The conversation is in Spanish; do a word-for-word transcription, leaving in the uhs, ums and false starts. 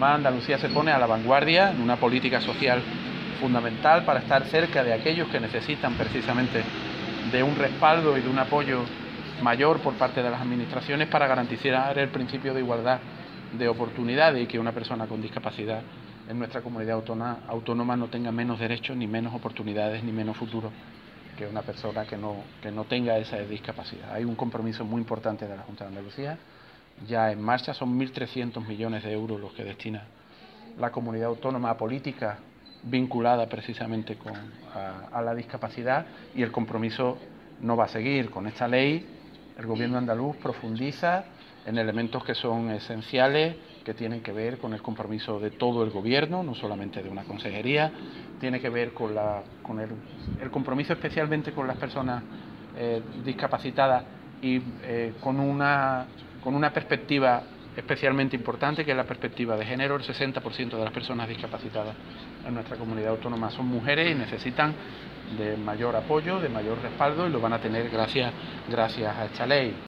Además, Andalucía se pone a la vanguardia en una política social fundamental para estar cerca de aquellos que necesitan precisamente de un respaldo y de un apoyo mayor por parte de las administraciones para garantizar el principio de igualdad de oportunidades y que una persona con discapacidad en nuestra comunidad autónoma, autónoma no tenga menos derechos, ni menos oportunidades, ni menos futuro que una persona que no, que no tenga esa discapacidad. Hay un compromiso muy importante de la Junta de Andalucía, ya en marcha, son mil trescientos millones de euros los que destina la comunidad autónoma a políticas vinculada precisamente con, a, a la discapacidad, y el compromiso no va a seguir. Con esta ley el Gobierno andaluz profundiza en elementos que son esenciales, que tienen que ver con el compromiso de todo el Gobierno, no solamente de una consejería, tiene que ver con, la, con el, el compromiso especialmente con las personas eh, discapacitadas y eh, con, una, con una perspectiva especialmente importante, que es la perspectiva de género. El sesenta por ciento de las personas discapacitadas en nuestra comunidad autónoma son mujeres y necesitan de mayor apoyo, de mayor respaldo, y lo van a tener gracias, gracias a esta ley.